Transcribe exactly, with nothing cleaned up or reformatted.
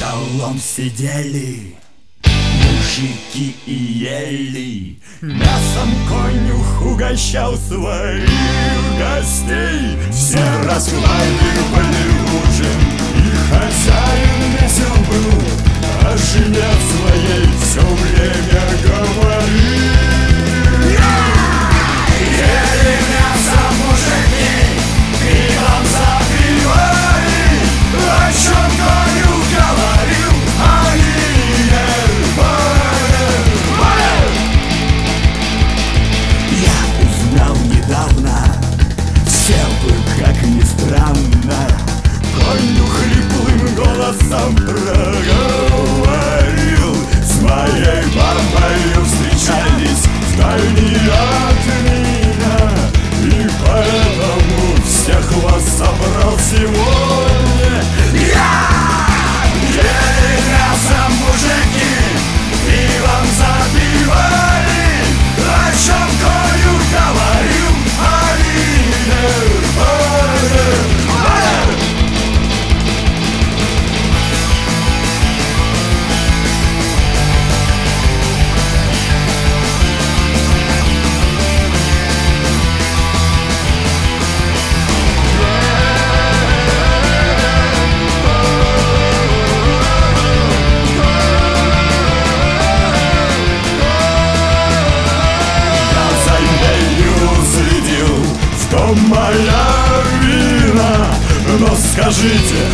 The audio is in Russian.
столом сидели мужики и ели. Мясом конюх угощал своих гостей. Все расхваливали ужин, и хозяин весел был, о жене своей все время говорил. Ели мясо мужики, пивом запивали, о чем конюх говорил, они не поняли. Я узнал недавно, сел бы, как ни странно, конюх хриплым голосом проговорил: с моей бабою встречались вдали от меня, и поэтому всех вас собрал сегодня я. Ели мясо мужики, пивом запивали, о чем конюх говорил, они не поняли. Моя вина, но скажите,